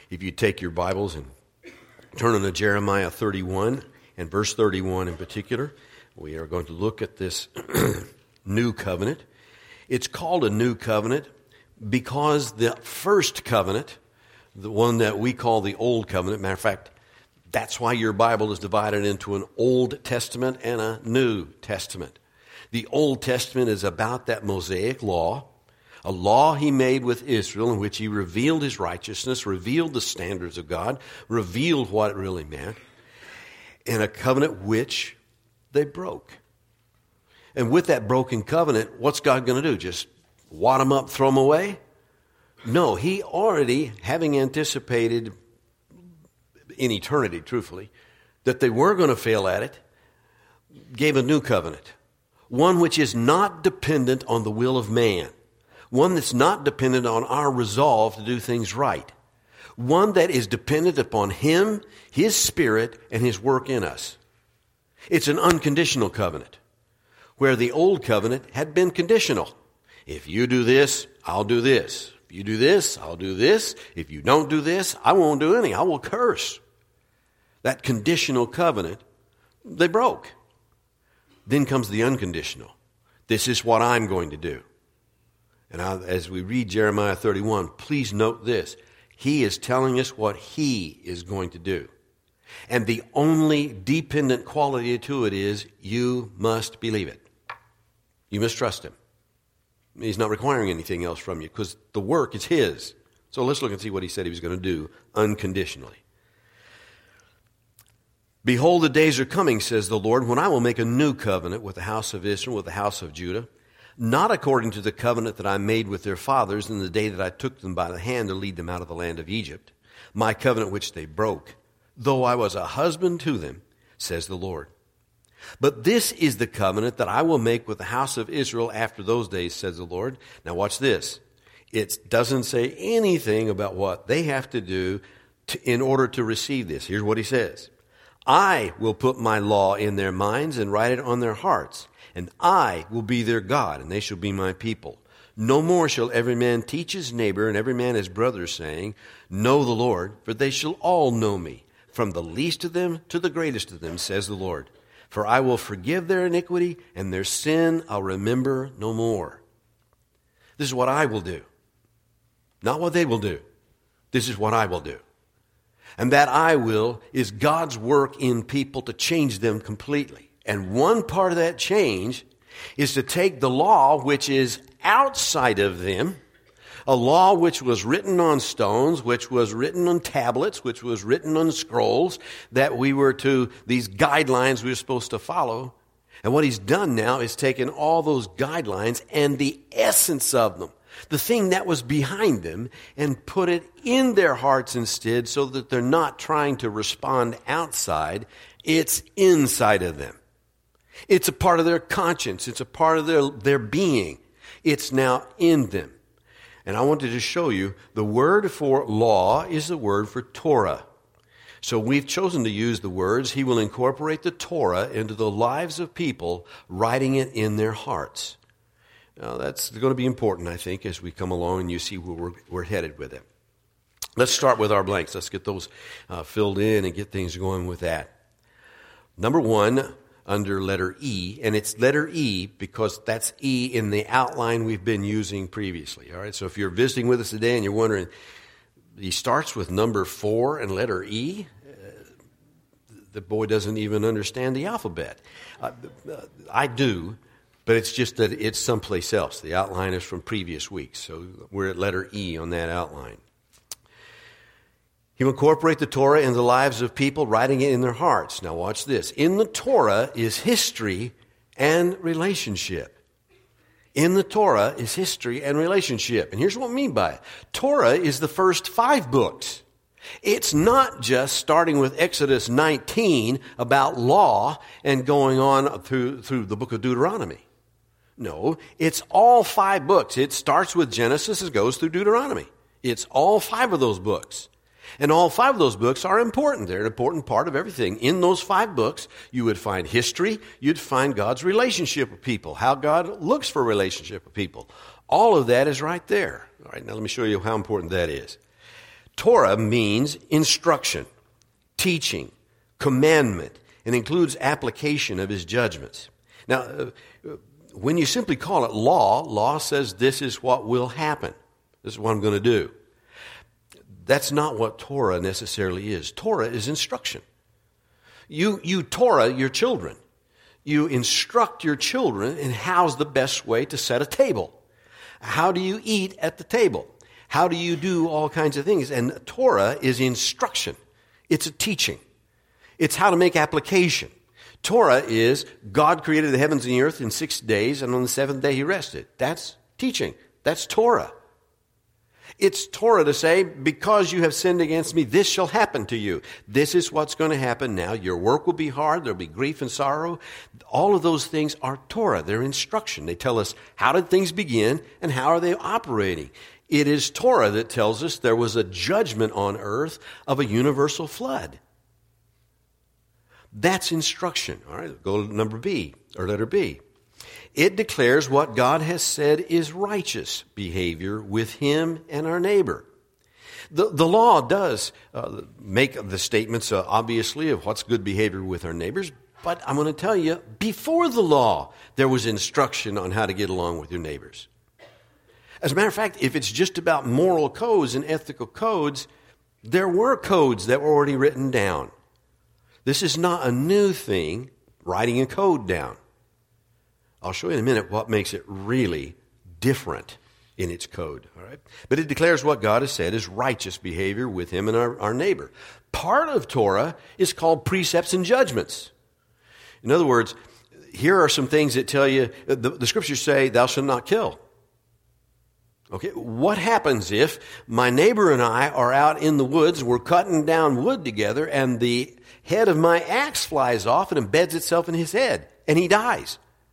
If you take your Bibles and turn on to Jeremiah 31 and verse 31 in particular, we are going to look at this new covenant. It's called a new covenant because the first covenant, the one that we call the Old Covenant, matter of fact, that's why your Bible is divided into an Old Testament and a New Testament. The Old Testament is about that Mosaic law, a law he made with Israel in which he revealed his righteousness, revealed the standards of God, revealed what it really meant, and a covenant which they broke. And with that broken covenant, what's God going to do? Just wad them up, throw them away? No, he already, having anticipated in eternity, truthfully, that they were going to fail at it, gave a new covenant. One which is not dependent on the will of man. One that's not dependent on our resolve to do things right. One that is dependent upon him, his Spirit, and his work in us. It's an unconditional covenant, where the old covenant had been conditional. If you do this, I'll do this. If you do this, I'll do this. If you don't do this, I won't do anything. I will curse. That conditional covenant, they broke. Then comes the unconditional. This is what I'm going to do. And as we read Jeremiah 31, please note this. He is telling us what he is going to do. And the only dependent quality to it is you must believe it. You must trust him. He's not requiring anything else from you because the work is his. So let's look and see what he said he was going to do unconditionally. Behold, the days are coming, says the Lord, when I will make a new covenant with the house of Israel, with the house of Judah, not according to the covenant that I made with their fathers in the day that I took them by the hand to lead them out of the land of Egypt, my covenant which they broke, though I was a husband to them, says the Lord. But this is the covenant that I will make with the house of Israel after those days, says the Lord. Now watch this. It doesn't say anything about what they have to do in order to receive this. Here's what he says. I will put my law in their minds and write it on their hearts, and I will be their God, and they shall be my people. No more shall every man teach his neighbor and every man his brother, saying, Know the Lord, for they shall all know me, from the least of them to the greatest of them, says the Lord. For I will forgive their iniquity, and their sin I'll remember no more. This is what I will do. Not what they will do. This is what I will do. And that I will is God's work in people to change them completely. And one part of that change is to take the law which is outside of them, a law which was written on stones, which was written on tablets, which was written on scrolls, that we were to, these guidelines we were supposed to follow. And what he's done now is taken all those guidelines and the essence of them, the thing that was behind them, and put it in their hearts instead so that they're not trying to respond outside. It's inside of them. It's a part of their conscience. It's a part of their being. It's now in them. And I wanted to show you the word for law is the word for Torah. So we've chosen to use the words, he will incorporate the Torah into the lives of people, writing it in their hearts. Now, that's going to be important, I think, as we come along and you see where we're headed with it. Let's start with our blanks. Let's get those filled in and get things going with that. Number one, under letter E, and it's letter E because that's E in the outline we've been using previously. All right, so if you're visiting with us today and you're wondering, he starts with number 4 and letter E, the boy doesn't even understand the alphabet. I do. But it's just that it's someplace else. The outline is from previous weeks, so we're at letter E on that outline. He will incorporate the Torah in the lives of people, writing it in their hearts. Now watch this. In the Torah is history and relationship. In the Torah is history and relationship. And here's what I mean by it. Torah is the first 5 books. It's not just starting with Exodus 19 about law and going on through the book of Deuteronomy. No, it's all 5 books. It starts with Genesis and goes through Deuteronomy. It's all 5 of those books. And all 5 of those books are important. They're an important part of everything. In those 5 books, you would find history. You'd find God's relationship with people, how God looks for a relationship with people. All of that is right there. All right, now let me show you how important that is. Torah means instruction, teaching, commandment, and includes application of his judgments. Now, when you simply call it law, law says this is what will happen. This is what I'm going to do. That's not what Torah necessarily is. Torah is instruction. You Torah your children. You instruct your children in how's the best way to set a table. How do you eat at the table? How do you do all kinds of things? And Torah is instruction. It's a teaching. It's how to make application. Torah is God created the heavens and the earth in 6 days, and on the seventh day he rested. That's teaching. That's Torah. It's Torah to say, because you have sinned against me, this shall happen to you. This is what's going to happen now. Your work will be hard. There'll be grief and sorrow. All of those things are Torah. They're instruction. They tell us how did things begin and how are they operating. It is Torah that tells us there was a judgment on earth of a universal flood. That's instruction. All right, go to letter B. It declares what God has said is righteous behavior with him and our neighbor. The law does make the statements, obviously, of what's good behavior with our neighbors. But I'm going to tell you, before the law, there was instruction on how to get along with your neighbors. As a matter of fact, if it's just about moral codes and ethical codes, there were codes that were already written down. This is not a new thing, writing a code down. I'll show you in a minute what makes it really different in its code. All right? But it declares what God has said is righteous behavior with him and our neighbor. Part of Torah is called precepts and judgments. In other words, here are some things that tell you, the scriptures say, thou shalt not kill. Okay, what happens if my neighbor and I are out in the woods, we're cutting down wood together, and the head of my axe flies off and embeds itself in his head, and he dies?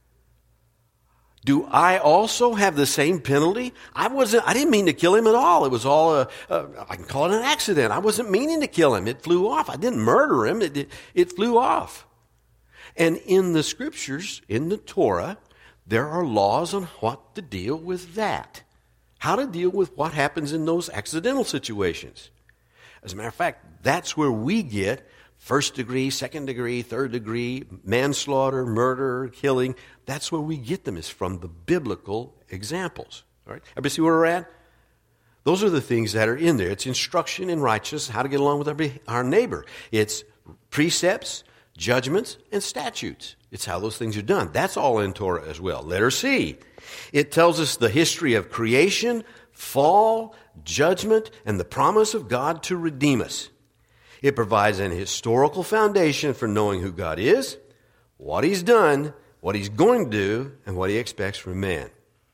Do I also have the same penalty? I didn't mean to kill him at all. It was all, I can call it an accident. I wasn't meaning to kill him. It flew off. I didn't murder him. It flew off. And in the scriptures, in the Torah, there are laws on what to deal with that. How to deal with what happens in those accidental situations. As a matter of fact, that's where we get first degree, second degree, third degree, manslaughter, murder, killing. That's where we get them, is from the biblical examples. All right? Everybody see where we're at? Those are the things that are in there. It's instruction in righteousness, how to get along with our neighbor. It's precepts, judgments, and statutes. It's how those things are done. That's all in Torah as well. Letter C. It tells us the history of creation, fall, judgment, and the promise of God to redeem us. It provides an historical foundation for knowing who God is, what he's done, what he's going to do, and what he expects from man.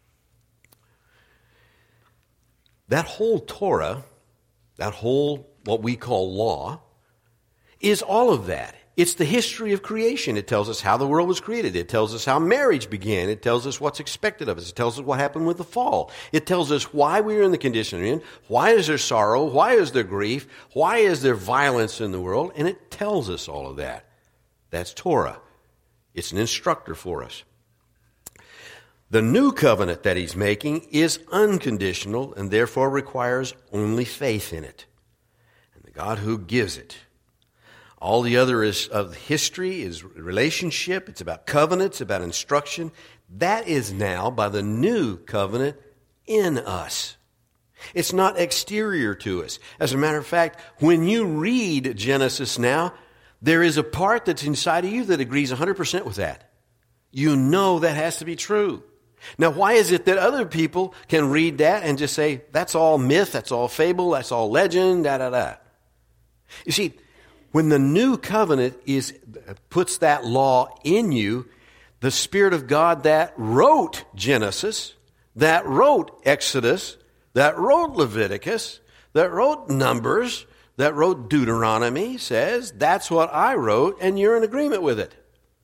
That whole Torah, that whole what we call law, is all of that. It's the history of creation. It tells us how the world was created. It tells us how marriage began. It tells us what's expected of us. It tells us what happened with the fall. It tells us why we're in the condition we're in. Why is there sorrow? Why is there grief? Why is there violence in the world? And it tells us all of that. That's Torah. It's an instructor for us. The new covenant that he's making is unconditional and therefore requires only faith in it. And the God who gives it. All the other is of history, is relationship. It's about covenants, about instruction. That is now by the new covenant in us. It's not exterior to us. As a matter of fact, when you read Genesis now, there is a part that's inside of you that agrees 100% with that. You know that has to be true. Now, why is it that other people can read that and just say, that's all myth, that's all fable, that's all legend, da-da-da? You see, when the new covenant puts that law in you, the Spirit of God that wrote Genesis, that wrote Exodus, that wrote Leviticus, that wrote Numbers, that wrote Deuteronomy says, that's what I wrote, and you're in agreement with it.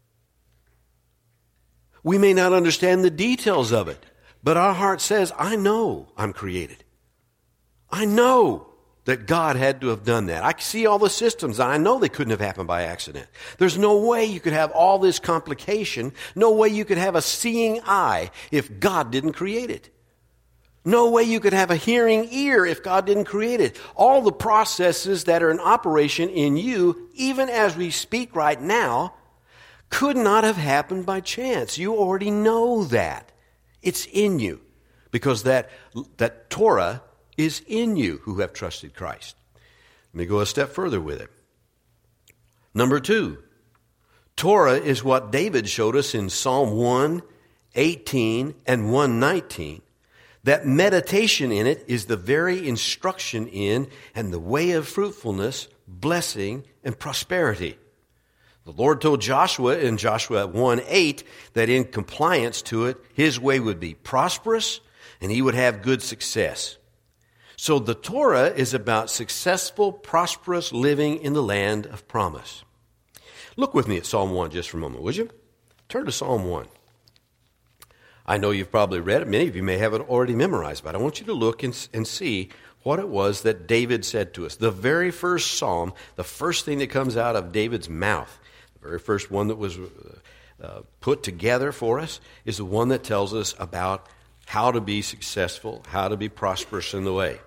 We may not understand the details of it, but our heart says, I know I'm created. I know that God had to have done that. I see all the systems, and I know they couldn't have happened by accident. There's no way you could have all this complication, no way you could have a seeing eye if God didn't create it. No way you could have a hearing ear if God didn't create it. All the processes that are in operation in you, even as we speak right now, could not have happened by chance. You already know that. It's in you because that Torah is in you who have trusted Christ. Let me go a step further with it. Number 2, Torah is what David showed us in Psalm 1:18 and 1:19. That meditation in it is the very instruction in and the way of fruitfulness, blessing, and prosperity. The Lord told Joshua in Joshua 1:8 that in compliance to it, his way would be prosperous and he would have good success. So the Torah is about successful, prosperous living in the land of promise. Look with me at Psalm 1 just for a moment, would you? Turn to Psalm 1. I know you've probably read it. Many of you may have it already memorized, but I want you to look and see what it was that David said to us. The very first psalm, the first thing that comes out of David's mouth, the very first one that was put together for us, is the one that tells us about how to be successful, how to be prosperous in the way.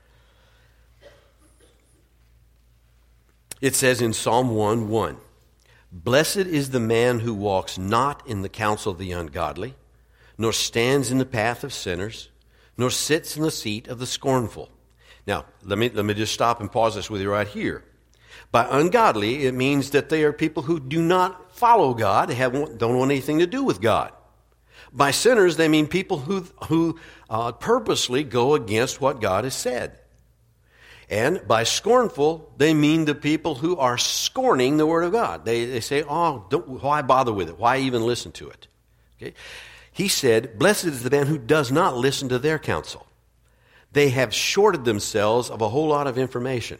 It says in Psalm 1:1, "Blessed is the man who walks not in the counsel of the ungodly, nor stands in the path of sinners, nor sits in the seat of the scornful." Now, let me just stop and pause this with you right here. By ungodly, it means that they are people who do not follow God, don't want anything to do with God. By sinners, they mean people who purposely go against what God has said. And by scornful, they mean the people who are scorning the Word of God. They say, why bother with it? Why even listen to it? Okay. He said, "Blessed is the man who does not listen to their counsel." They have shorted themselves of a whole lot of information.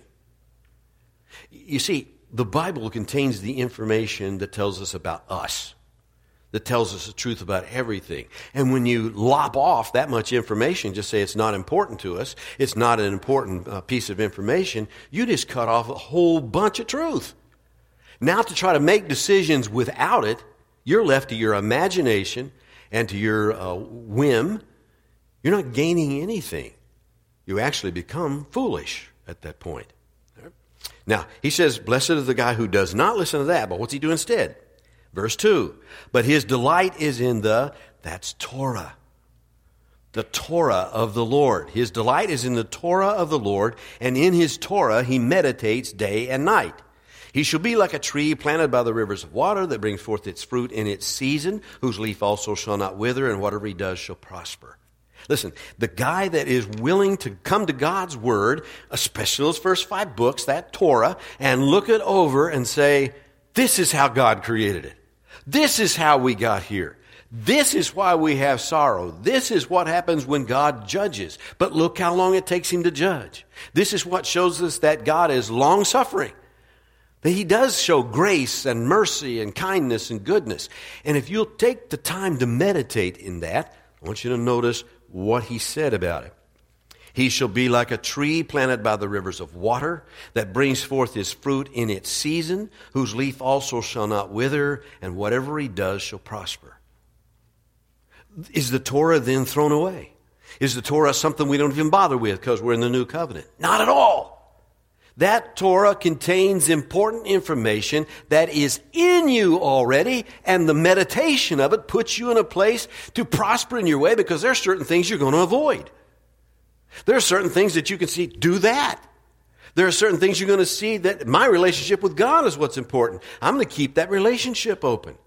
You see, the Bible contains the information that tells us about us, that tells us the truth about everything. And when you lop off that much information, just say it's not important to us, it's not an important piece of information, you just cut off a whole bunch of truth. Now to try to make decisions without it, you're left to your imagination and to your whim. You're not gaining anything. You actually become foolish at that point. Now, he says, blessed is the guy who does not listen to that, but what's he do instead? Verse 2, "But his delight is in that's Torah. The Torah of the Lord. His delight is in the Torah of the Lord, and in his Torah he meditates day and night. He shall be like a tree planted by the rivers of water that brings forth its fruit in its season, whose leaf also shall not wither, and whatever he does shall prosper." Listen, the guy that is willing to come to God's Word, especially those first 5 books, that Torah, and look it over and say, this is how God created it. This is how we got here. This is why we have sorrow. This is what happens when God judges. But look how long it takes him to judge. This is what shows us that God is long-suffering. That he does show grace and mercy and kindness and goodness. And if you'll take the time to meditate in that, I want you to notice what he said about it. "He shall be like a tree planted by the rivers of water that brings forth his fruit in its season, whose leaf also shall not wither, and whatever he does shall prosper." Is the Torah then thrown away? Is the Torah something we don't even bother with because we're in the new covenant? Not at all. That Torah contains important information that is in you already, and the meditation of it puts you in a place to prosper in your way because there are certain things you're going to avoid. There are certain things that you can see, do that. There are certain things you're going to see that my relationship with God is what's important. I'm going to keep that relationship open.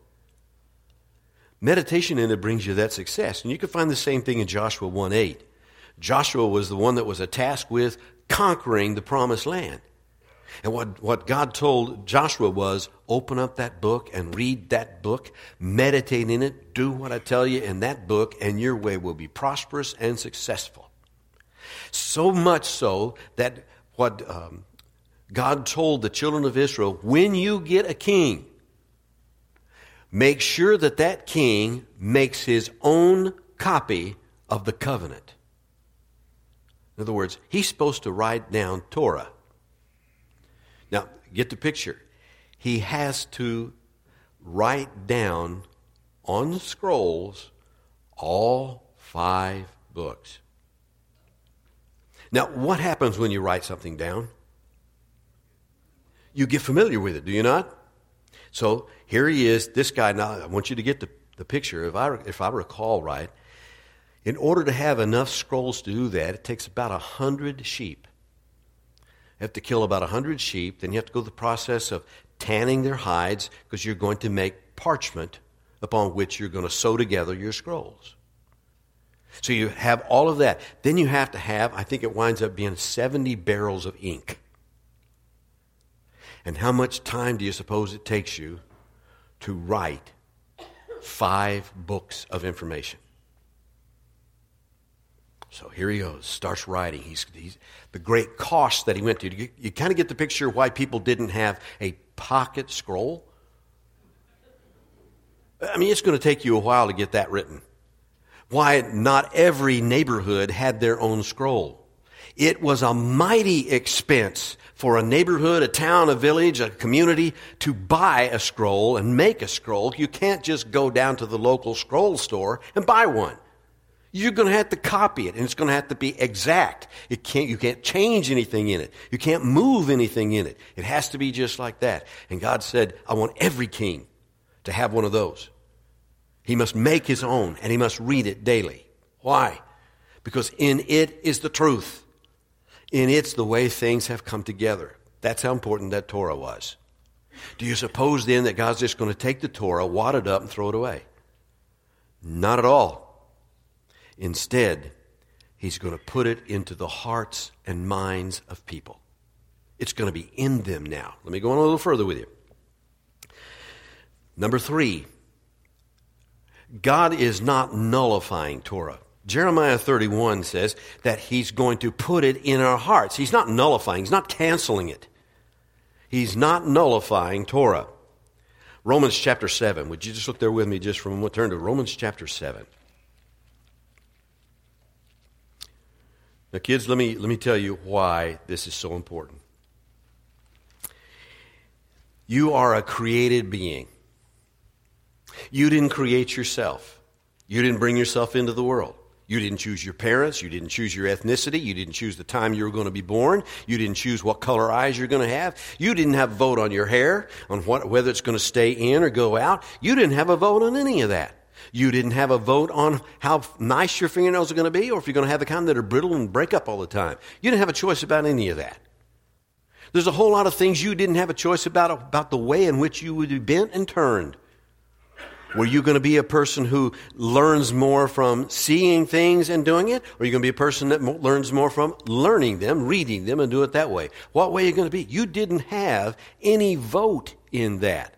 Meditation in it brings you that success. And you can find the same thing in Joshua 1:8. Joshua was the one that was tasked with conquering the promised land. And what God told Joshua was, open up that book and read that book, meditate in it, do what I tell you in that book, and your way will be prosperous and successful. So much so that what God told the children of Israel, when you get a king, make sure that that king makes his own copy of the covenant. In other words, he's supposed to write down Torah. Now, get the picture. He has to write down on the scrolls all 5 books. Now, what happens when you write something down? You get familiar with it, do you not? So here he is, this guy. Now, I want you to get the picture. If I recall right, in order to have enough scrolls to do that, it takes about 100 sheep. You have to kill about 100 sheep. Then you have to go through the process of tanning their hides, because you're going to make parchment upon which you're going to sew together your scrolls. So you have all of that. Then you have to have, I think it winds up being 70 barrels of ink. And how much time do you suppose it takes you to write 5 books of information? So here he goes, starts writing. He's the great cost that he went to. You kind of get the picture of why people didn't have a pocket scroll. I mean, it's going to take you a while to get that written. Why not every neighborhood had their own scroll. It was a mighty expense for a neighborhood, a town, a village, a community to buy a scroll and make a scroll. You can't just go down to the local scroll store and buy one. You're going to have to copy it, and it's going to have to be exact. You can't change anything in it. You can't move anything in it. It has to be just like that. And God said, I want every king to have one of those. He must make his own, and he must read it daily. Why? Because in it is the truth. In it's the way things have come together. That's how important that Torah was. Do you suppose then that God's just going to take the Torah, wad it up, and throw it away? Not at all. Instead, he's going to put it into the hearts and minds of people. It's going to be in them now. Let me go on a little further with you. Number 3, God is not nullifying Torah. Jeremiah 31 says that he's going to put it in our hearts. He's not nullifying. He's not canceling it. He's not nullifying Torah. Romans chapter 7. Would you just look there with me just for a moment? Turn to Romans chapter 7. Now, kids, let me tell you why this is so important. You are a created being. You didn't create yourself. You didn't bring yourself into the world. You didn't choose your parents. You didn't choose your ethnicity. You didn't choose the time you were going to be born. You didn't choose what color eyes you're going to have. You didn't have a vote on your hair, on whether it's going to stay in or go out. You didn't have a vote on any of that. You didn't have a vote on how nice your fingernails are going to be, or if you're going to have the kind that are brittle and break up all the time. You didn't have a choice about any of that. There's a whole lot of things you didn't have a choice about the way in which you would be bent and turned. Were you going to be a person who learns more from seeing things and doing it? Or are you going to be a person that learns more from learning them, reading them, and do it that way? What way are you going to be? You didn't have any vote in that.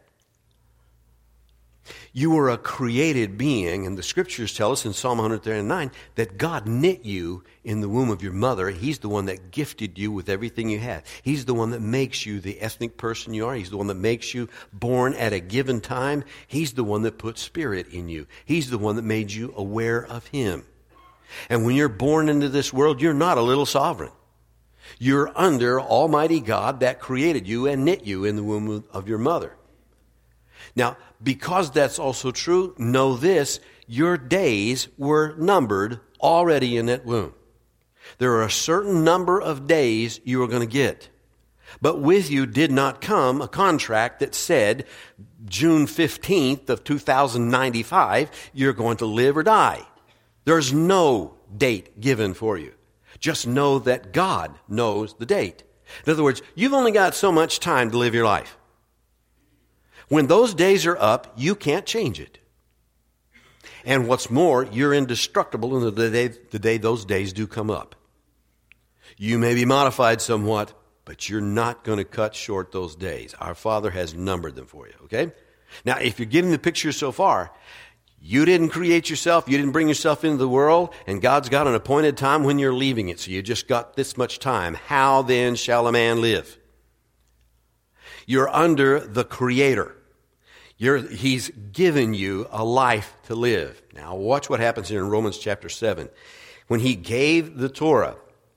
You were a created being, and the scriptures tell us in Psalm 139 that God knit you in the womb of your mother. He's the one that gifted you with everything you have. He's the one that makes you the ethnic person you are. He's the one that makes you born at a given time. He's the one that put spirit in you. He's the one that made you aware of him. And when you're born into this world, you're not a little sovereign. You're under Almighty God that created you and knit you in the womb of your mother. Now, because that's also true, know this, your days were numbered already in that womb. There are a certain number of days you are going to get. But with you did not come a contract that said June 15th of 2095, you're going to live or die. There's no date given for you. Just know that God knows the date. In other words, you've only got so much time to live your life. When those days are up, you can't change it. And what's more, you're indestructible in the day those days do come up. You may be modified somewhat, but you're not going to cut short those days. Our Father has numbered them for you, okay? Now, if you're getting the picture so far, you didn't create yourself, you didn't bring yourself into the world, and God's got an appointed time when you're leaving it, so you just got this much time. How then shall a man live? You're under the Creator. He's given you a life to live. Now watch what happens here in Romans chapter 7. When he gave the Torah,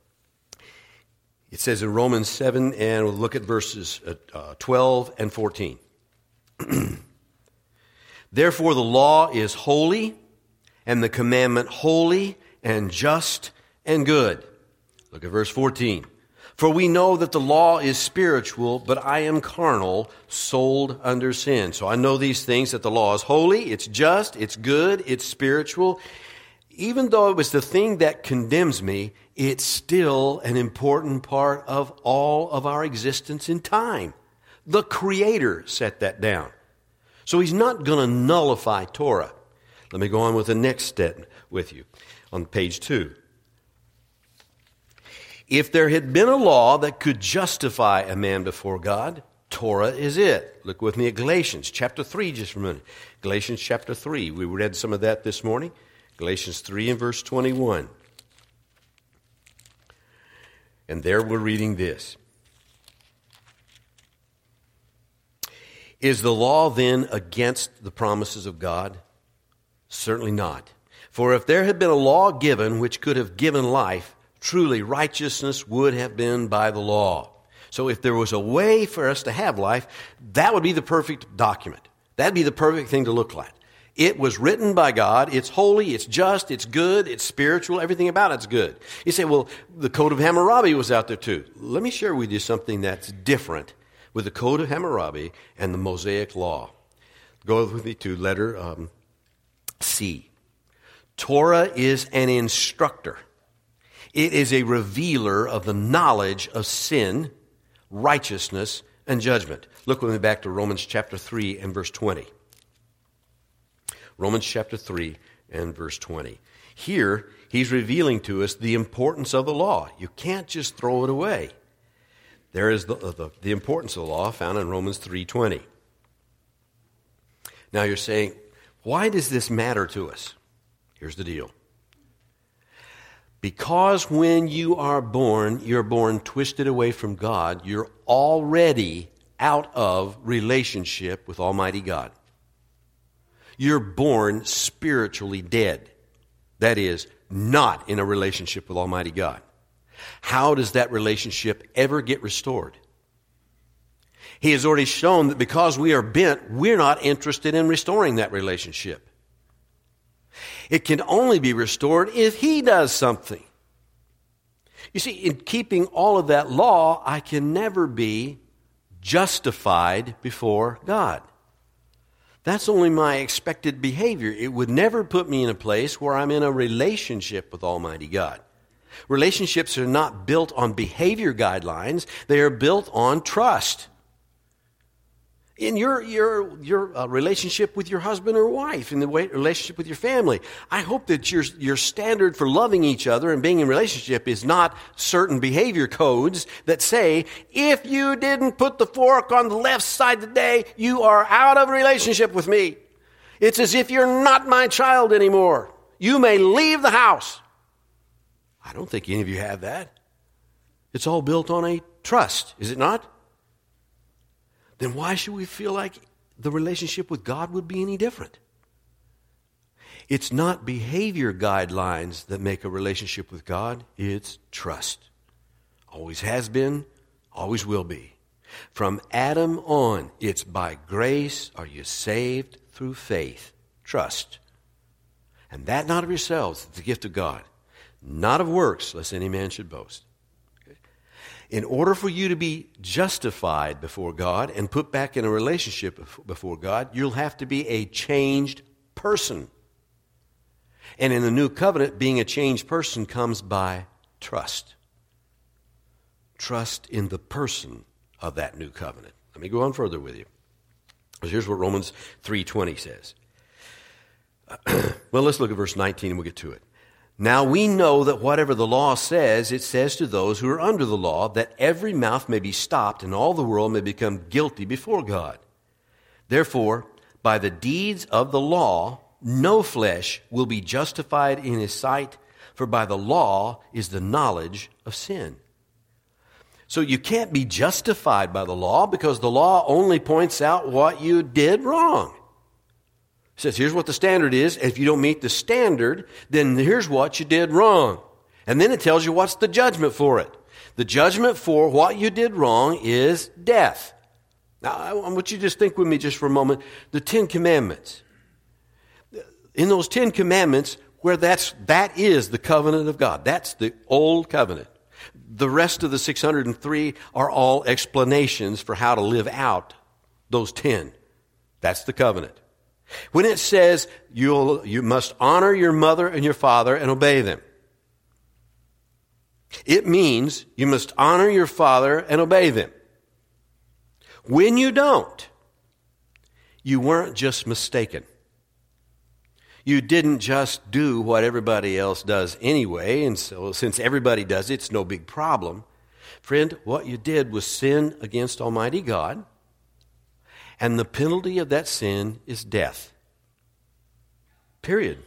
it says in Romans 7, and we'll look at verses 12 and 14. Therefore the law is holy, and the commandment holy and just and good. Look at verse 14. For we know that the law is spiritual, but I am carnal, sold under sin. So I know these things, that the law is holy, it's just, it's good, it's spiritual. Even though it was the thing that condemns me, it's still an important part of all of our existence in time. The Creator set that down. So He's not going to nullify Torah. Let me go on with the next step with you on page 2. If there had been a law that could justify a man before God, Torah is it. Look with me at Galatians chapter 3 just for a minute. Galatians chapter 3. We read some of that this morning. Galatians 3 and verse 21. And there we're reading this. Is the law then against the promises of God? Certainly not. For if there had been a law given which could have given life, truly righteousness would have been by the law. So if there was a way for us to have life, that would be the perfect document. That'd be the perfect thing to look like. It was written by God. It's holy, it's just, it's good, it's spiritual. Everything about it's good. You say, well, the Code of Hammurabi was out there too. Let me share with you something that's different with the Code of Hammurabi and the Mosaic Law. Go with me to letter C. Torah is an instructor. It is a revealer of the knowledge of sin, righteousness, and judgment. Look with me back to Romans chapter 3 and verse 20. Romans chapter 3 and verse 20. Here, he's revealing to us the importance of the law. You can't just throw it away. There is the importance of the law found in Romans 3:20. Now you're saying, why does this matter to us? Here's the deal. Because when you are born, you're born twisted away from God, you're already out of relationship with Almighty God. You're born spiritually dead. That is, not in a relationship with Almighty God. How does that relationship ever get restored? He has already shown that because we are bent, we're not interested in restoring that relationship. It can only be restored if He does something. You see, in keeping all of that law, I can never be justified before God. That's only my expected behavior. It would never put me in a place where I'm in a relationship with Almighty God. Relationships are not built on behavior guidelines. They are built on trust. In your relationship with your husband or wife, in the relationship with your family, I hope that your standard for loving each other and being in relationship is not certain behavior codes that say, if you didn't put the fork on the left side today, you are out of relationship with me. It's as if you're not my child anymore. You may leave the house. I don't think any of you have that. It's all built on a trust, is it not? Then why should we feel like the relationship with God would be any different? It's not behavior guidelines that make a relationship with God. It's trust. Always has been, always will be. From Adam on, it's by grace are you saved through faith. Trust. And that not of yourselves, it's the gift of God. Not of works, lest any man should boast. In order for you to be justified before God and put back in a relationship before God, you'll have to be a changed person. And in the new covenant, being a changed person comes by trust. Trust in the person of that new covenant. Let me go on further with you. Here's what Romans 3:20 says. Well, let's look at verse 19 and we'll get to it. Now we know that whatever the law says, it says to those who are under the law, that every mouth may be stopped and all the world may become guilty before God. Therefore, by the deeds of the law, no flesh will be justified in His sight, for by the law is the knowledge of sin. So you can't be justified by the law because the law only points out what you did wrong. It says, here's what the standard is. If you don't meet the standard, then here's what you did wrong. And then it tells you what's the judgment for it. The judgment for what you did wrong is death. Now, I want you to just think with me just for a moment. The 10 Commandments. In those 10 Commandments, where that is the covenant of God. That's the old covenant. The rest of the 603 are all explanations for how to live out those 10. That's the covenant. When it says you must honor your mother and your father and obey them, it means you must honor your father and obey them. When you don't, you weren't just mistaken. You didn't just do what everybody else does anyway, and so since everybody does it, it's no big problem. Friend, what you did was sin against Almighty God, and the penalty of that sin is death. Period.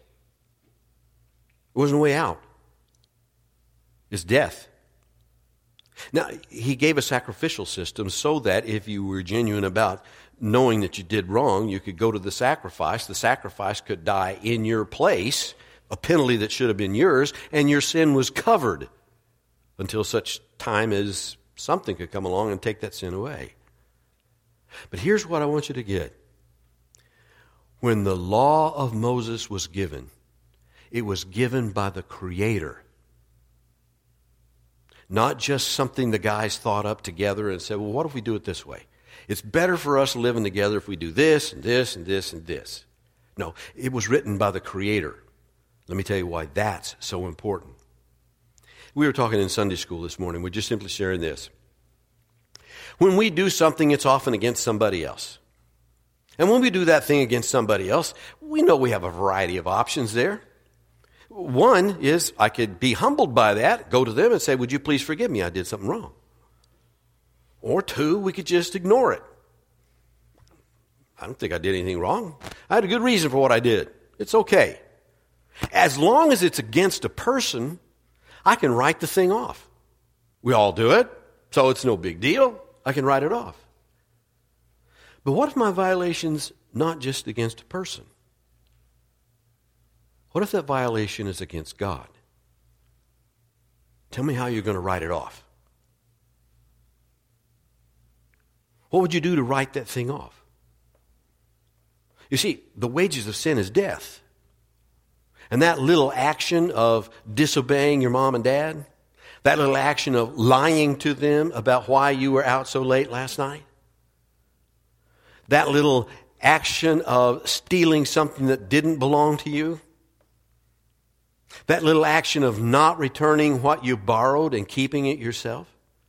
There wasn't a way out. It's death. Now, he gave a sacrificial system so that if you were genuine about knowing that you did wrong, you could go to the sacrifice. The sacrifice could die in your place, a penalty that should have been yours, and your sin was covered until such time as something could come along and take that sin away. But here's what I want you to get. When the law of Moses was given, it was given by the Creator. Not just something the guys thought up together and said, well, what if we do it this way? It's better for us living together if we do this and this and this and this. No, it was written by the Creator. Let me tell you why that's so important. We were talking in Sunday school this morning. We're just simply sharing this. When we do something, it's often against somebody else. And when we do that thing against somebody else, we know we have a variety of options there. One is I could be humbled by that, go to them and say, would you please forgive me? I did something wrong. Or two, we could just ignore it. I don't think I did anything wrong. I had a good reason for what I did. It's okay. As long as it's against a person, I can write the thing off. We all do it, so it's no big deal. I can write it off. But what if my violation's not just against a person? What if that violation is against God? Tell me how you're going to write it off. What would you do to write that thing off? You see, the wages of sin is death. And that little action of disobeying your mom and dad, that little action of lying to them about why you were out so late last night, that little action of stealing something that didn't belong to you, that little action of not returning what you borrowed and keeping it yourself,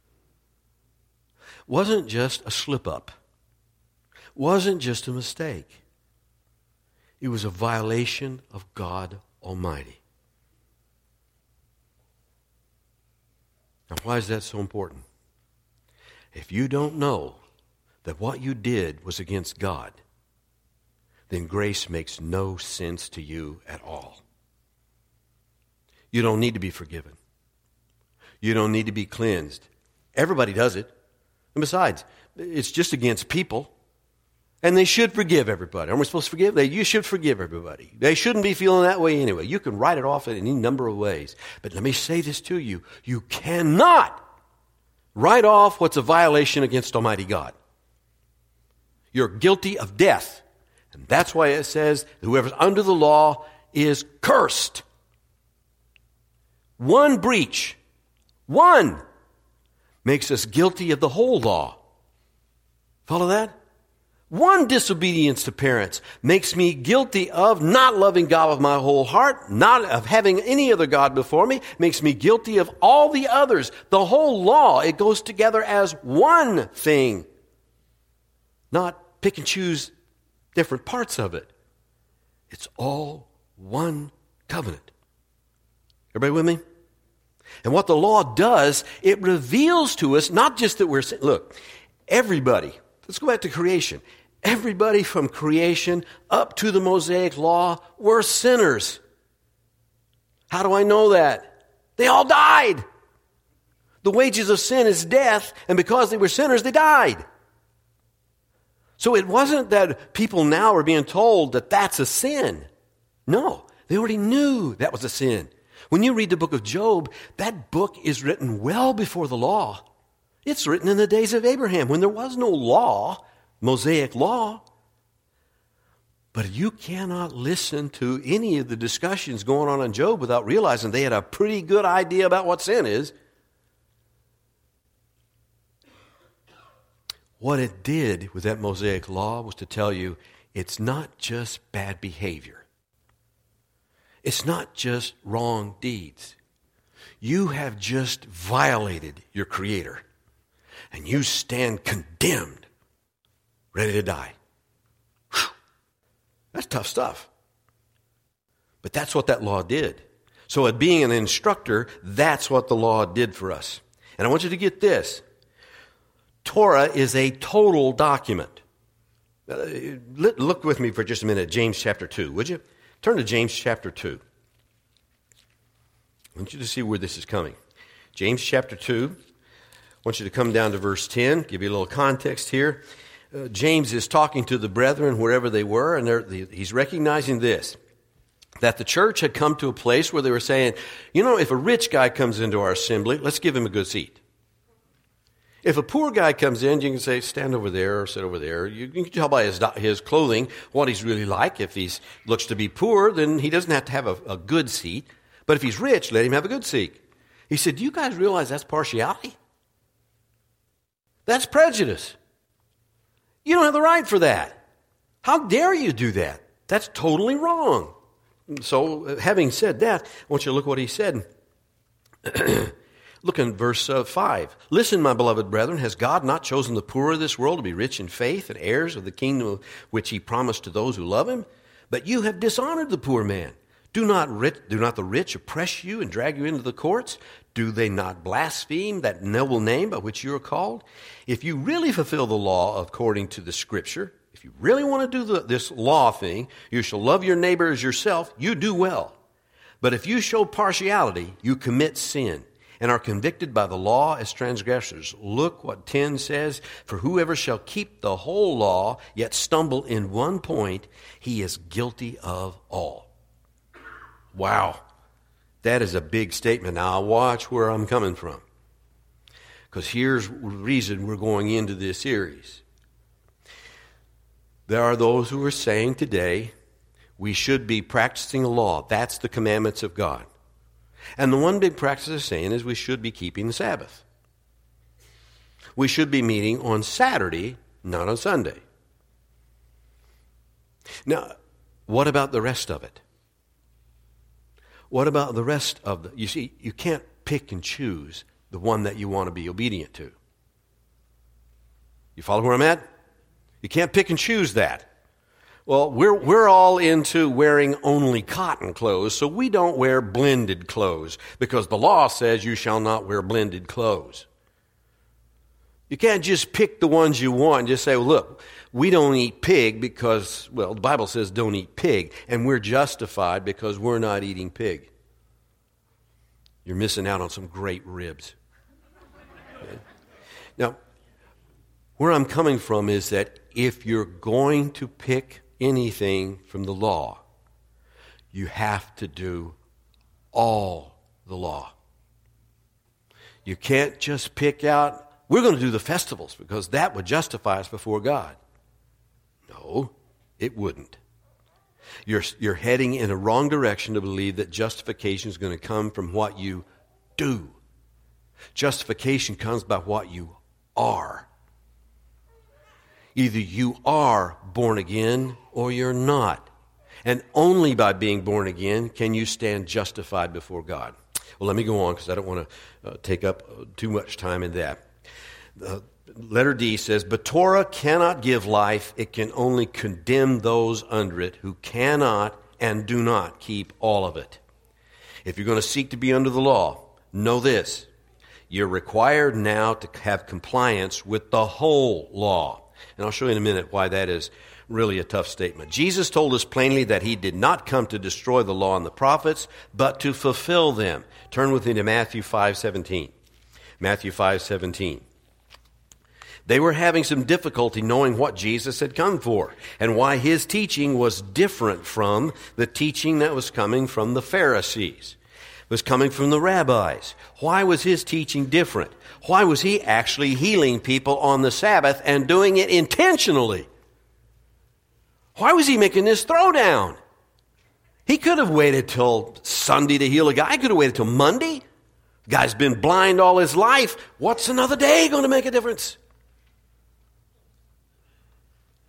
wasn't just a slip-up, wasn't just a mistake. It was a violation of God Almighty. Now, why is that so important? If you don't know that what you did was against God, then grace makes no sense to you at all. You don't need to be forgiven. You don't need to be cleansed. Everybody does it. And besides, it's just against people. And they should forgive everybody. Aren't we supposed to forgive? You should forgive everybody. They shouldn't be feeling that way anyway. You can write it off in any number of ways. But let me say this to you. You cannot write off what's a violation against Almighty God. You're guilty of death. And that's why it says whoever's under the law is cursed. One breach, one, makes us guilty of the whole law. Follow that? One disobedience to parents makes me guilty of not loving God with my whole heart, not of having any other God before me, makes me guilty of all the others. The whole law, it goes together as one thing, not pick and choose different parts of it. It's all one covenant. Everybody with me? And what the law does, it reveals to us not just that we're sin. Look, everybody, let's go back to creation. Everybody from creation up to the Mosaic law were sinners. How do I know that? They all died. The wages of sin is death, and because they were sinners, they died. So it wasn't that people now are being told that that's a sin. No, they already knew that was a sin. When you read the book of Job, that book is written well before the law. It's written in the days of Abraham when there was no law, Mosaic law. But you cannot listen to any of the discussions going on in Job without realizing they had a pretty good idea about what sin is. what it did with that Mosaic law was to tell you it's not just bad behavior. It's not just wrong deeds. You have just violated your Creator, and you stand condemned, ready to die. Whew. That's tough stuff. But that's what that law did. So at being an instructor, that's what the law did for us. And I want you to get this. Torah is a total document. Look with me for just a minute at James chapter 2, would you? Turn to James chapter 2. I want you to see where this is coming. James chapter 2. I want you to come down to verse 10, give you a little context here. James is talking to the brethren wherever they were, and he's recognizing this, that the church had come to a place where they were saying, you know, if a rich guy comes into our assembly, let's give him a good seat. If a poor guy comes in, you can say, stand over there or sit over there. You can tell by his clothing what he's really like. If he looks to be poor, then he doesn't have to have a good seat. But if he's rich, let him have a good seat. He said, do you guys realize that's partiality? That's prejudice. You don't have the right for that. How dare you do that? That's totally wrong. So, having said that, I want you to look what he said. Look in verse 5. Listen, my beloved brethren, has God not chosen the poor of this world to be rich in faith and heirs of the kingdom which he promised to those who love him? But you have dishonored the poor man. Do not the rich oppress you and drag you into the courts? Do they not blaspheme that noble name by which you are called? If you really fulfill the law according to the Scripture, if you really want to do this law thing, you shall love your neighbor as yourself, you do well. But if you show partiality, you commit sin and are convicted by the law as transgressors. Look what 10 says, for whoever shall keep the whole law, yet stumble in one point, he is guilty of all. Wow, that is a big statement. Now watch where I'm coming from, because here's the reason we're going into this series. There are those who are saying today, we should be practicing the law. That's the commandments of God. And the one big practice they're saying is we should be keeping the Sabbath. We should be meeting on Saturday, not on Sunday. Now, what about the rest of it? What about the rest of you see, you can't pick and choose the one that you want to be obedient to. You follow where I'm at? You can't pick and choose that. Well, we're all into wearing only cotton clothes, so we don't wear blended clothes because the law says you shall not wear blended clothes. You can't just pick the ones you want and just say, well, look, we don't eat pig because, well, the Bible says don't eat pig, and we're justified because we're not eating pig. You're missing out on some great ribs. Okay? Now, where I'm coming from is that if you're going to pick anything from the law, you have to do all the law. You can't just pick out, we're going to do the festivals because that would justify us before God. No, it wouldn't. You're heading in a wrong direction to believe that justification is going to come from what you do. Justification comes by what you are. Either you are born again or you're not. And only by being born again can you stand justified before God. Well, let me go on because I don't want to take up too much time in that. Letter D says, but Torah cannot give life. It can only condemn those under it who cannot and do not keep all of it. If you're going to seek to be under the law, know this. You're required now to have compliance with the whole law. And I'll show you in a minute why that is really a tough statement. Jesus told us plainly that he did not come to destroy the law and the prophets, but to fulfill them. Turn with me to Matthew 5:17. Matthew 5:17. They were having some difficulty knowing what Jesus had come for and why his teaching was different from the teaching that was coming from the Pharisees. It was coming from the rabbis. Why was his teaching different? Why was he actually healing people on the Sabbath and doing it intentionally? Why was he making this throwdown? He could have waited till Sunday to heal a guy. He could have waited till Monday. The guy's been blind all his life. What's another day going to make a difference?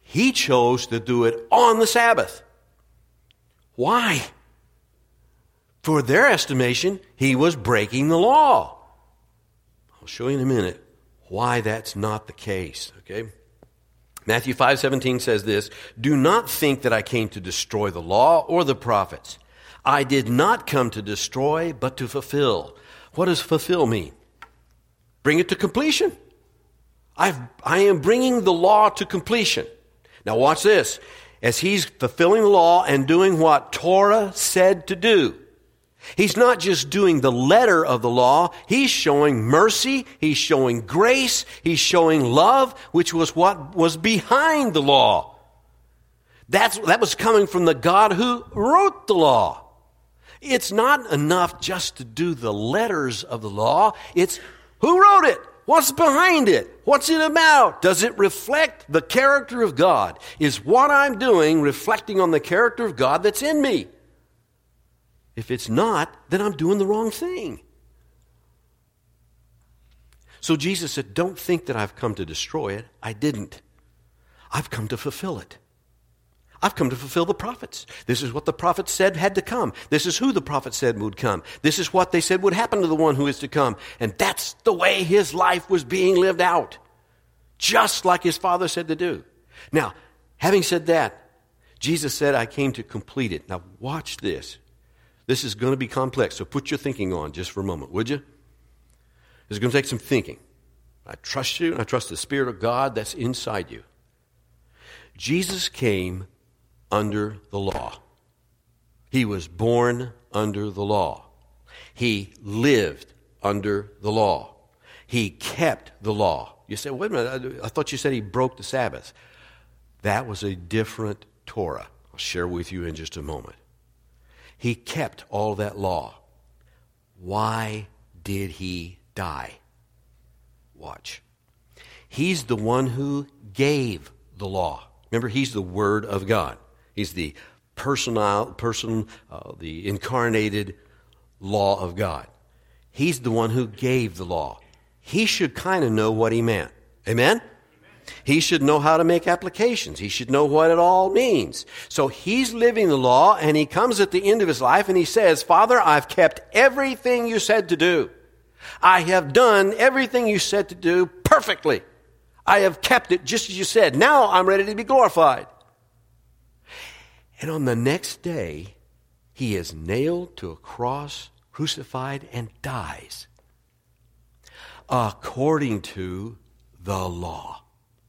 He chose to do it on the Sabbath. Why? For their estimation, he was breaking the law. I'll show you in a minute why that's not the case, okay? Matthew 5:17 says this, "Do not think that I came to destroy the law or the prophets. I did not come to destroy, but to fulfill." What does fulfill mean? Bring it to completion. I am bringing the law to completion. Now watch this. As he's fulfilling the law and doing what Torah said to do, he's not just doing the letter of the law, he's showing mercy, he's showing grace, he's showing love, which was what was behind the law. That was coming from the God who wrote the law. It's not enough just to do the letters of the law. It's who wrote it? What's behind it? What's it about? Does it reflect the character of God? Is what I'm doing reflecting on the character of God that's in me? If it's not, then I'm doing the wrong thing. So Jesus said, don't think that I've come to destroy it. I didn't. I've come to fulfill it. I've come to fulfill the prophets. This is what the prophets said had to come. This is who the prophets said would come. This is what they said would happen to the one who is to come. And that's the way his life was being lived out. Just like his Father said to do. Now, having said that, Jesus said, I came to complete it. Now, watch this. This is going to be complex, so put your thinking on just for a moment, would you? This is going to take some thinking. I trust you, and I trust the Spirit of God that's inside you. Jesus came under the law. He was born under the law. He lived under the law. He kept the law. You say, wait a minute, I thought you said he broke the Sabbath. That was a different Torah. I'll share with you in just a moment. He kept all that law. Why did he die? Watch. He's the one who gave the law. Remember, he's the Word of God. He's the the incarnated law of God. He's the one who gave the law. He should kind of know what he meant. Amen? He should know how to make applications. He should know what it all means. So he's living the law, and he comes at the end of his life, and he says, Father, I've kept everything you said to do. I have done everything you said to do perfectly. I have kept it just as you said. Now I'm ready to be glorified. And on the next day, he is nailed to a cross, crucified, and dies according to the law.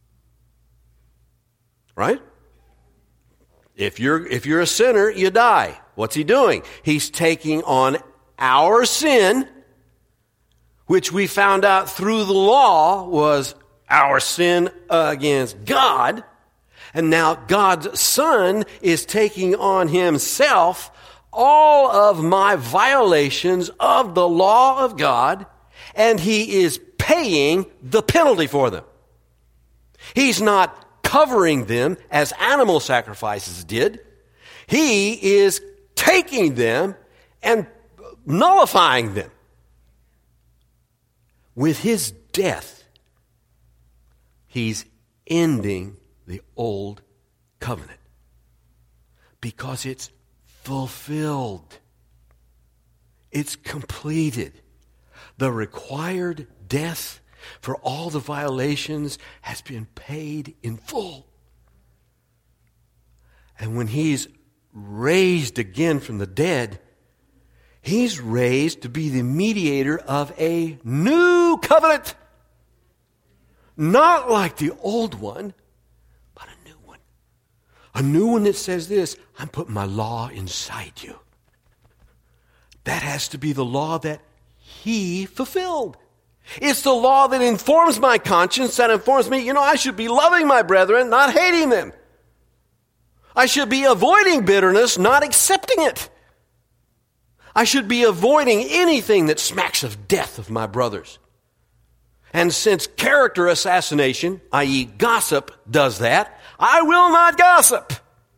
Right? If you're a sinner, you die. What's he doing? He's taking on our sin, which we found out through the law was our sin against God. And now God's Son is taking on himself all of my violations of the law of God, and he is paying the penalty for them. He's not covering them as animal sacrifices did. He is taking them and nullifying them. With his death, he's ending the old covenant because it's fulfilled. It's completed. The required death for all the violations has been paid in full. And when he's raised again from the dead, he's raised to be the mediator of a new covenant. Not like the old one, but a new one. A new one that says this, I'm putting my law inside you. That has to be the law that he fulfilled. It's the law that informs my conscience, that informs me, I should be loving my brethren, not hating them. I should be avoiding bitterness, not accepting it. I should be avoiding anything that smacks of death of my brothers. And since character assassination, i.e. gossip, does that, I will not gossip.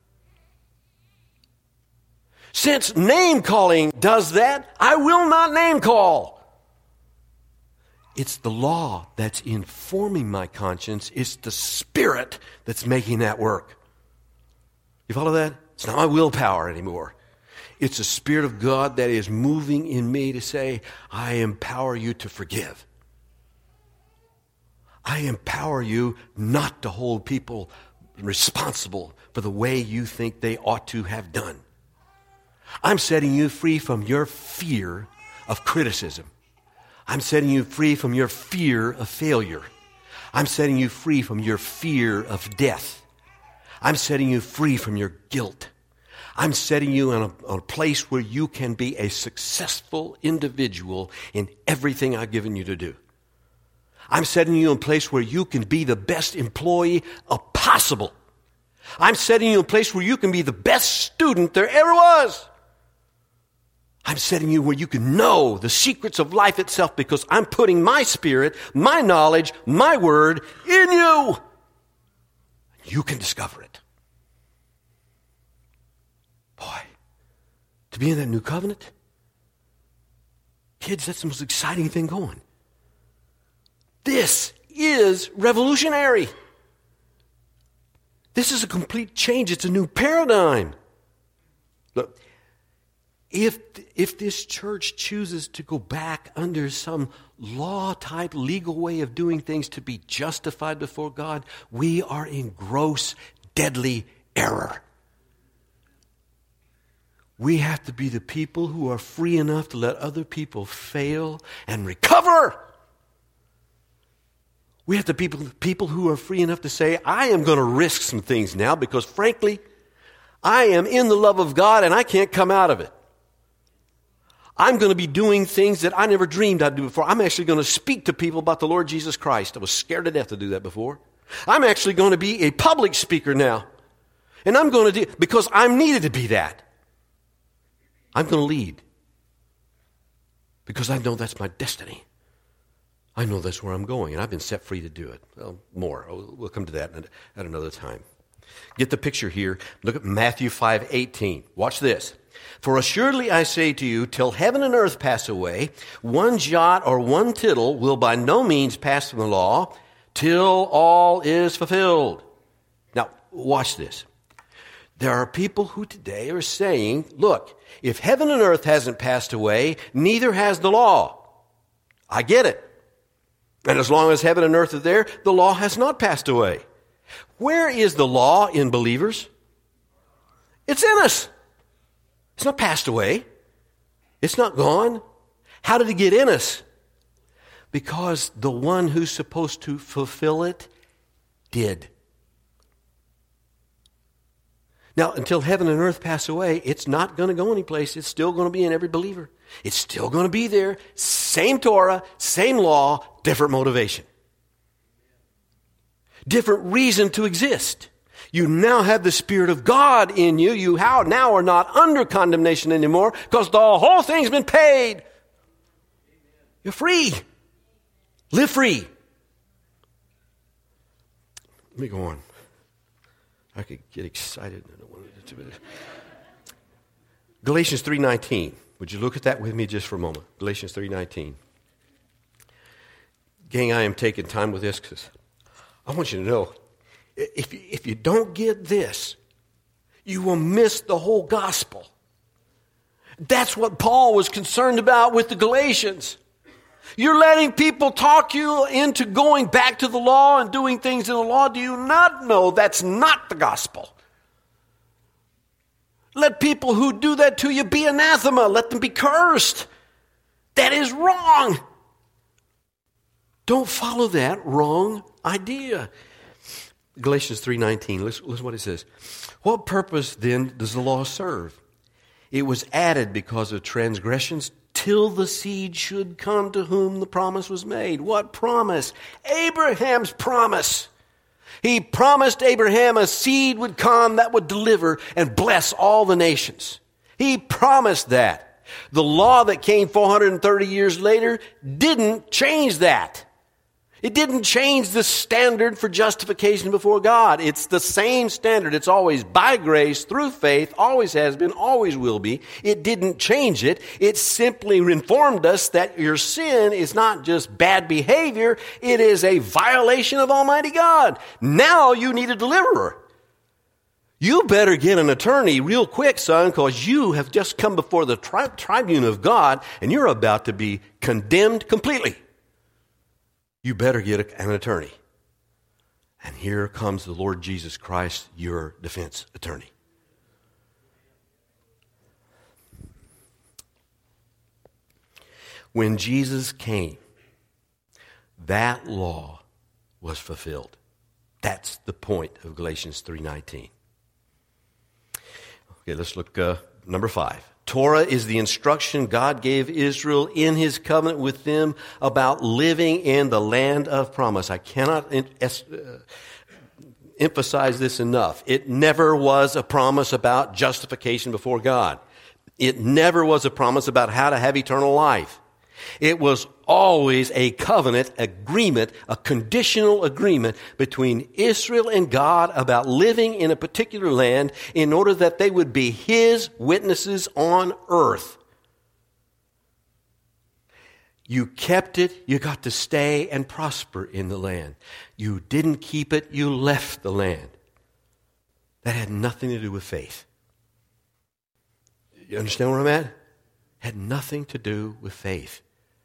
Since name-calling does that, I will not name-call. it's the law that's informing my conscience. It's the Spirit that's making that work. You follow that? It's not my willpower anymore. It's the Spirit of God that is moving in me to say, I empower you to forgive. I empower you not to hold people responsible for the way you think they ought to have done. I'm setting you free from your fear of criticism. I'm setting you free from your fear of failure. I'm setting you free from your fear of death. I'm setting you free from your guilt. I'm setting you on a place where you can be a successful individual in everything I've given you to do. I'm setting you in a place where you can be the best employee possible. I'm setting you in a place where you can be the best student there ever was. I'm setting you where you can know the secrets of life itself because I'm putting my Spirit, my knowledge, my word in you. You can discover it. Boy, to be in that new covenant, kids, that's the most exciting thing going. This is revolutionary. This is a complete change. It's a new paradigm. Look, if this church chooses to go back under some law-type legal way of doing things to be justified before God, we are in gross, deadly error. We have to be the people who are free enough to let other people fail and recover. We have to be people who are free enough to say, I am going to risk some things now because, frankly, I am in the love of God and I can't come out of it. I'm going to be doing things that I never dreamed I'd do before. I'm actually going to speak to people about the Lord Jesus Christ. I was scared to death to do that before. I'm actually going to be a public speaker now. And I'm going to do, because I'm needed to be that. I'm going to lead. Because I know that's my destiny. I know that's where I'm going, and I've been set free to do it. Well, more. We'll come to that at another time. Get the picture here. Look at Matthew 5:18. Watch this. For assuredly I say to you, till heaven and earth pass away, one jot or one tittle will by no means pass from the law, till all is fulfilled. Now, watch this. There are people who today are saying, look, if heaven and earth hasn't passed away, neither has the law. I get it. And as long as heaven and earth are there, the law has not passed away. Where is the law in believers? It's in us. It's not passed away. It's not gone. How did it get in us? Because the one who's supposed to fulfill it did. Now, until heaven and earth pass away, it's not going to go anyplace. It's still going to be in every believer. It's still going to be there. Same Torah, same law, different motivation. Different reason to exist. You now have the Spirit of God in you. You now are not under condemnation anymore because the whole thing's been paid. You're free. Live free. Let me go on. I could get excited. I don't want to do it. Galatians 3:19. Would you look at that with me just for a moment? Galatians 3:19. Gang, I am taking time with this because I want you to know, if you don't get this, you will miss the whole gospel. That's what Paul was concerned about with the Galatians. You're letting people talk you into going back to the law and doing things in the law. Do you not know that's not the gospel? Let people who do that to you be anathema. Let them be cursed. That is wrong. Don't follow that wrong idea. Galatians 3:19, listen to what it says. What purpose then does the law serve? It was added because of transgressions till the seed should come to whom the promise was made. What promise? Abraham's promise. He promised Abraham a seed would come that would deliver and bless all the nations. He promised that. The law that came 430 years later didn't change that. It didn't change the standard for justification before God. It's the same standard. It's always by grace, through faith, always has been, always will be. It didn't change it. It simply informed us that your sin is not just bad behavior. It is a violation of Almighty God. Now you need a deliverer. You better get an attorney real quick, son, because you have just come before the tribune of God and you're about to be condemned completely. You better get an attorney. And here comes the Lord Jesus Christ, your defense attorney. When Jesus came, that law was fulfilled. That's the point of Galatians 3:19. Okay, let's look number 5. Torah is the instruction God gave Israel in his covenant with them about living in the land of promise. I cannot emphasize this enough. It never was a promise about justification before God. It never was a promise about how to have eternal life. It was always a covenant agreement, a conditional agreement between Israel and God about living in a particular land in order that they would be his witnesses on earth. You kept it, you got to stay and prosper in the land. You didn't keep it, you left the land. That had nothing to do with faith. You understand where I'm at? Had nothing to do with faith.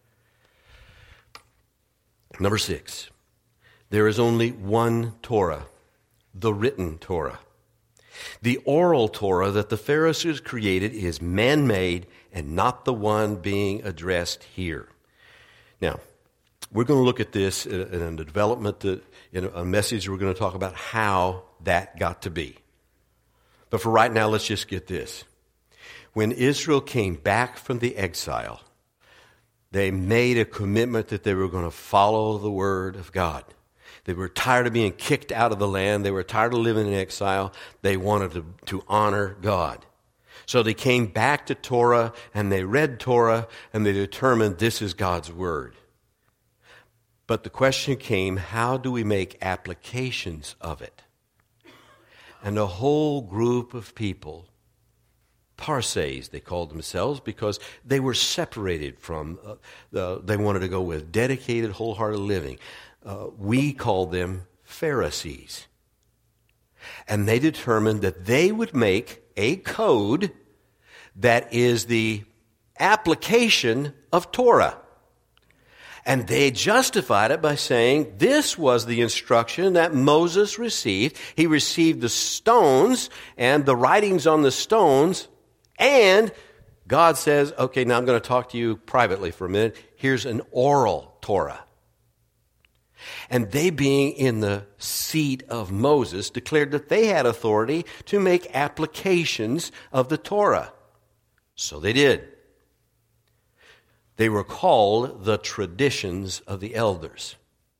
Number 6, there is only one Torah, the written Torah. The oral Torah that the Pharisees created is man-made and not the one being addressed here. Now, we're going to look at this in a development, in a message we're going to talk about how that got to be. But for right now, let's just get this. When Israel came back from the exile, they made a commitment that they were going to follow the word of God. They were tired of being kicked out of the land. They were tired of living in exile. They wanted to honor God. So they came back to Torah and they read Torah and they determined this is God's word. But the question came, how do we make applications of it? And a whole group of people, Parsees, they called themselves, because they were separated from, they wanted to go with dedicated, wholehearted living. We called them Pharisees. And they determined that they would make a code that is the application of Torah. And they justified it by saying this was the instruction that Moses received. He received the stones and the writings on the stones. And God says, okay, now I'm going to talk to you privately for a minute. Here's an oral Torah. And they, being in the seat of Moses, declared that they had authority to make applications of the Torah. So they did. They were called the traditions of the elders.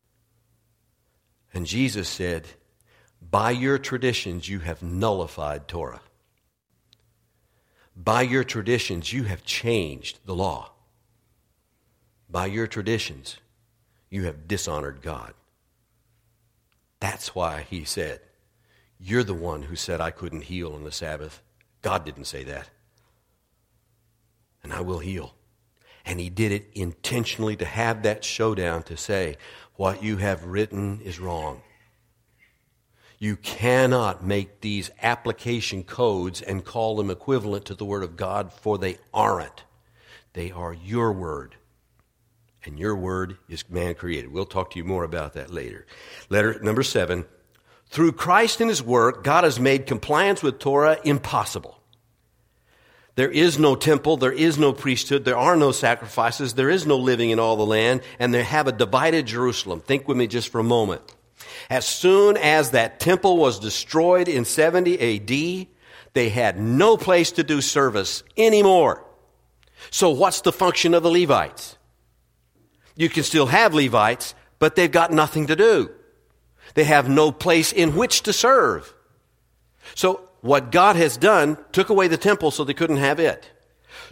And Jesus said, by your traditions you have nullified Torah. By your traditions, you have changed the law. By your traditions, you have dishonored God. That's why he said, you're the one who said I couldn't heal on the Sabbath. God didn't say that. And I will heal. And he did it intentionally to have that showdown to say, what you have written is wrong. You cannot make these application codes and call them equivalent to the Word of God, for they aren't. They are your word. And your word is man-created. We'll talk to you more about that later. Letter number 7. Through Christ and his work, God has made compliance with Torah impossible. There is no temple, there is no priesthood, there are no sacrifices, there is no living in all the land, and they have a divided Jerusalem. Think with me just for a moment. As soon as that temple was destroyed in 70 AD, they had no place to do service anymore. So what's the function of the Levites? You can still have Levites, but they've got nothing to do. They have no place in which to serve. So what God has done, took away the temple so they couldn't have it.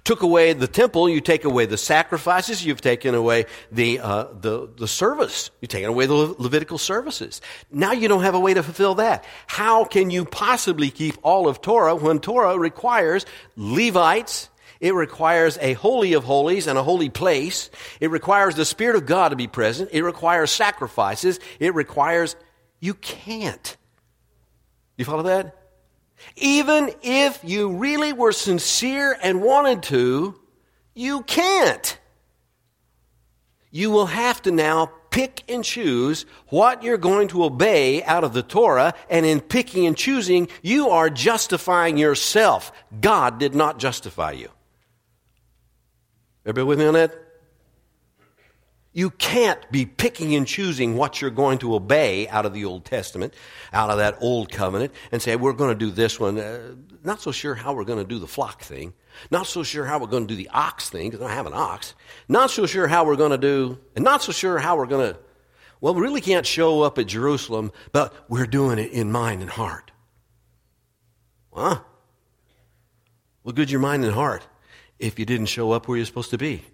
Took away the temple, you take away the sacrifices, you've taken away the service. You've taken away the Levitical services. Now you don't have a way to fulfill that. How can you possibly keep all of Torah when Torah requires Levites? It requires a holy of holies and a holy place. It requires the Spirit of God to be present. It requires sacrifices. It requires, you can't. You follow that? Even if you really were sincere and wanted to, you can't. You will have to now pick and choose what you're going to obey out of the Torah, and in picking and choosing, you are justifying yourself. God did not justify you. Everybody with me on that? You can't be picking and choosing what you're going to obey out of the Old Testament, out of that Old Covenant, and say, we're going to do this one. Not so sure how we're going to do the flock thing. Not so sure how we're going to do the ox thing, because I don't have an ox. Not so sure how we're going to do, and not so sure how we're going to, well, we really can't show up at Jerusalem, but we're doing it in mind and heart. Huh? Well, good's your mind and heart if you didn't show up where you're supposed to be?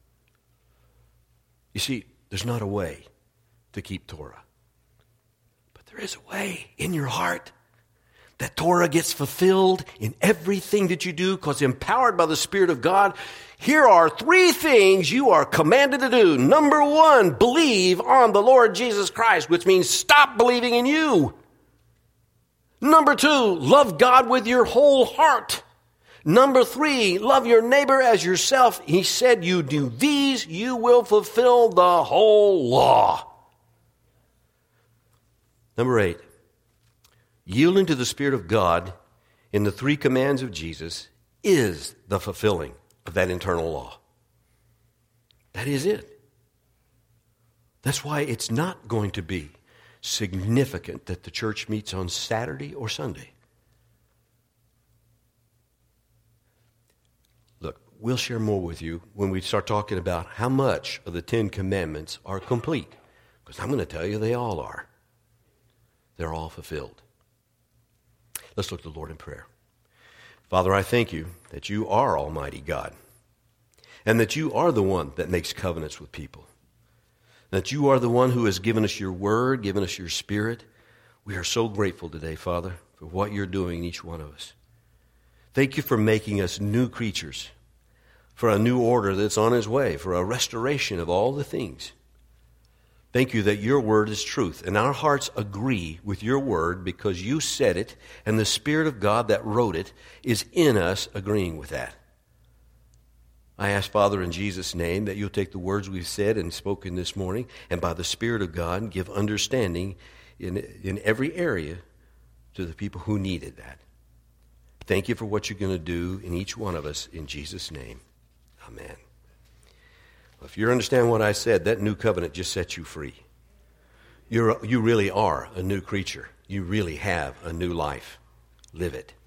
You see, there's not a way to keep Torah. But there is a way in your heart that Torah gets fulfilled in everything that you do, because empowered by the Spirit of God, here are 3 things you are commanded to do. Number 1, believe on the Lord Jesus Christ, which means stop believing in you. Number 2, love God with your whole heart. Number 3, love your neighbor as yourself. He said, you do these, you will fulfill the whole law. Number 8, yielding to the Spirit of God in the 3 commands of Jesus is the fulfilling of that internal law. That is it. That's why it's not going to be significant that the church meets on Saturday or Sunday. We'll share more with you when we start talking about how much of the 10 commandments are complete. Because I'm going to tell you they all are. They're all fulfilled. Let's look to the Lord in prayer. Father, I thank you that you are Almighty God. And that you are the one that makes covenants with people. That you are the one who has given us your word, given us your Spirit. We are so grateful today, Father, for what you're doing in each one of us. Thank you for making us new creatures, for a new order that's on its way, for a restoration of all the things. Thank you that your word is truth, and our hearts agree with your word because you said it, and the Spirit of God that wrote it is in us agreeing with that. I ask, Father, in Jesus' name, that you'll take the words we've said and spoken this morning, and by the Spirit of God, give understanding in every area to the people who needed that. Thank you for what you're going to do in each one of us, in Jesus' name. Amen. Well, if you understand what I said, that new covenant just sets you free. You really are a new creature. You really have a new life. Live it.